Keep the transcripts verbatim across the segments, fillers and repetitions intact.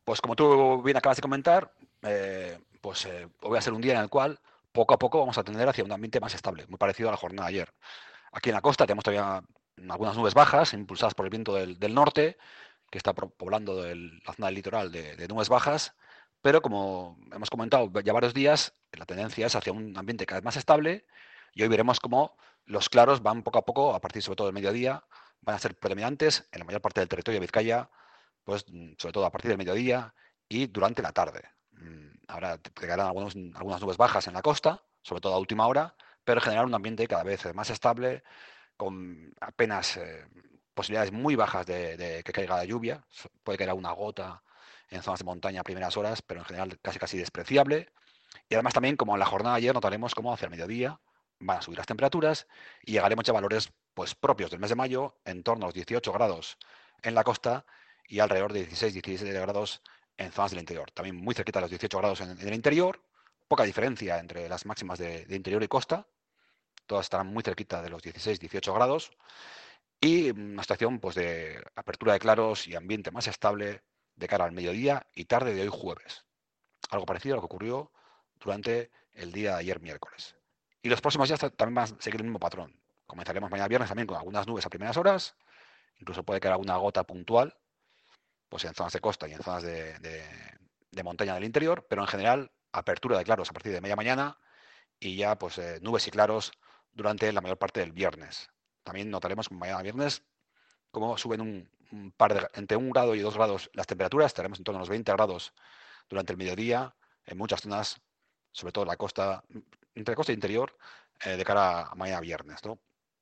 Pues como tú bien acabas de comentar, eh, pues eh, hoy va a ser un día en el cual poco a poco vamos a tender hacia un ambiente más estable, muy parecido a la jornada de ayer. Aquí en la costa tenemos todavía algunas nubes bajas, impulsadas por el viento del, del norte, que está poblando el- la zona del litoral de, de nubes bajas, pero como hemos comentado ya varios días, la tendencia es hacia un ambiente cada vez más estable y hoy veremos cómo los claros van poco a poco, a partir sobre todo del mediodía, van a ser predominantes en la mayor parte del territorio de Vizcaya, pues mm, sobre todo a partir del mediodía y durante la tarde. Mm, Ahora llegarán algunos, algunas nubes bajas en la costa, sobre todo a última hora, pero en general un ambiente cada vez más estable, con apenas eh, posibilidades muy bajas de, de que caiga la lluvia. Puede caer alguna gota en zonas de montaña a primeras horas, pero en general casi casi despreciable. Y además también, como en la jornada de ayer, notaremos cómo hacia el mediodía van a subir las temperaturas y llegaremos ya a valores pues, propios del mes de mayo, en torno a los dieciocho grados en la costa y alrededor de dieciséis diecisiete grados en zonas del interior. También muy cerquita de los dieciocho grados en, en el interior, poca diferencia entre las máximas de, de interior y costa, todas estarán muy cerquita de los dieciséis dieciocho grados y una situación pues, de apertura de claros y ambiente más estable de cara al mediodía y tarde de hoy jueves. Algo parecido a lo que ocurrió durante el día de ayer miércoles. Y los próximos días también van a seguir el mismo patrón. Comenzaremos mañana viernes también con algunas nubes a primeras horas, incluso puede caer alguna gota puntual, pues en zonas de costa y en zonas de, de, de montaña del interior, pero en general apertura de claros a partir de media mañana y ya pues eh, nubes y claros durante la mayor parte del viernes. También notaremos mañana viernes cómo suben un, un par de, entre un grado y dos grados las temperaturas, estaremos en torno a los veinte grados durante el mediodía en muchas zonas, sobre todo en la costa, entre costa e interior, eh, de cara a mañana viernes, ¿no?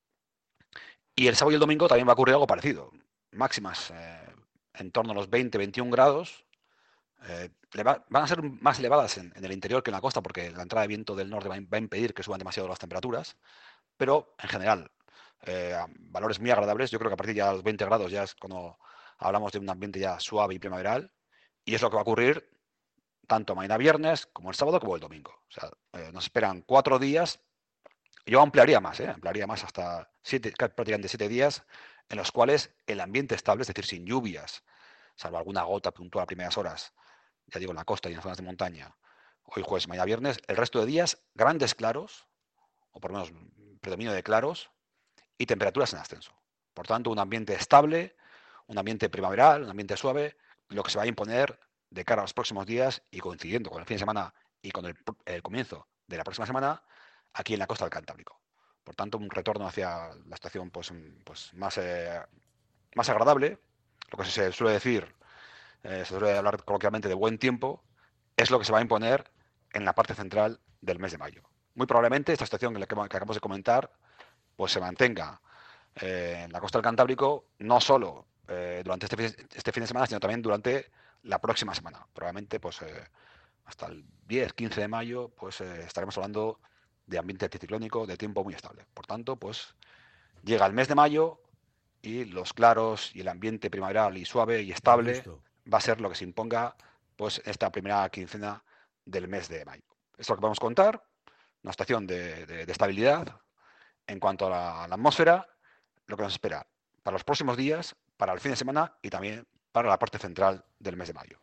Y el sábado y el domingo también va a ocurrir algo parecido. Máximas eh, en torno a los veinte veintiún grados. Eh, va, van a ser más elevadas en, en, el interior que en la costa porque la entrada de viento del norte va, va a impedir que suban demasiado las temperaturas. Pero en general, eh, valores muy agradables. Yo creo que a partir ya de los veinte grados ya es cuando hablamos de un ambiente ya suave y primaveral. Y es lo que va a ocurrir tanto mañana viernes como el sábado como el domingo. O sea, eh, nos esperan cuatro días. Yo ampliaría más, ¿eh? ampliaría más hasta siete, prácticamente siete días en los cuales el ambiente estable, es decir, sin lluvias, salvo alguna gota puntual a primeras horas, ya digo, en la costa y en zonas de montaña, hoy jueves, mañana viernes, el resto de días, grandes claros, o por lo menos predominio de claros, y temperaturas en ascenso. Por tanto, un ambiente estable, un ambiente primaveral, un ambiente suave, lo que se va a imponer de cara a los próximos días y coincidiendo con el fin de semana y con el, el comienzo de la próxima semana aquí en la costa del Cantábrico. Por tanto, un retorno hacia la estación pues, pues más, eh, más agradable, lo que se suele decir, eh, se suele hablar coloquialmente de buen tiempo, es lo que se va a imponer en la parte central del mes de mayo. Muy probablemente esta situación que, que acabamos de comentar pues se mantenga eh, en la costa del Cantábrico, no solo eh, durante este fin, este fin de semana, sino también durante la próxima semana. Probablemente pues, eh, hasta el diez quince de mayo pues, eh, estaremos hablando de ambiente anticiclónico, de tiempo muy estable. Por tanto, pues llega el mes de mayo y los claros y el ambiente primaveral y suave y Qué estable gusto. va a ser lo que se imponga pues esta primera quincena del mes de mayo. Es lo que podemos contar, una estación de, de, de estabilidad en cuanto a la, a la atmósfera, lo que nos espera para los próximos días, para el fin de semana y también para la parte central del mes de mayo.